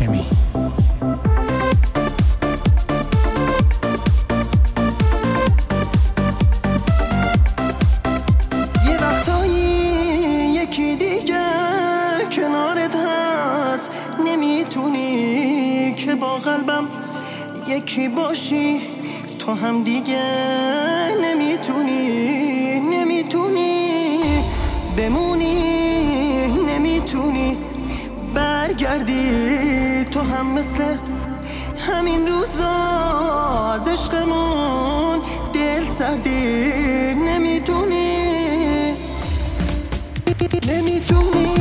هاشمی. یه وقتایی یکی دیگه کنارت هست، نمیتونی که با قلبم یکی باشی، تو هم دیگه نمیتونی بمونی، نمیتونی برگردی، تو هم مثل همین روزا از عشقمون دل سردی، نمیتونی نمیتونی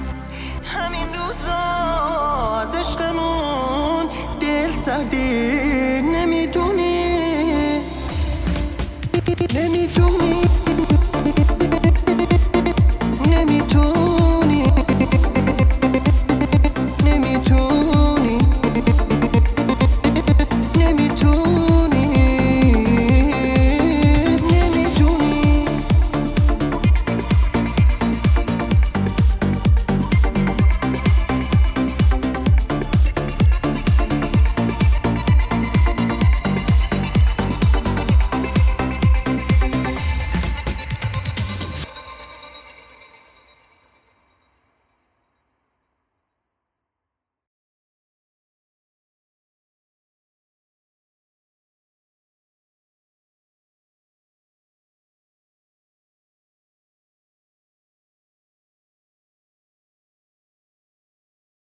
همین روزا از عشقمون دل سردی.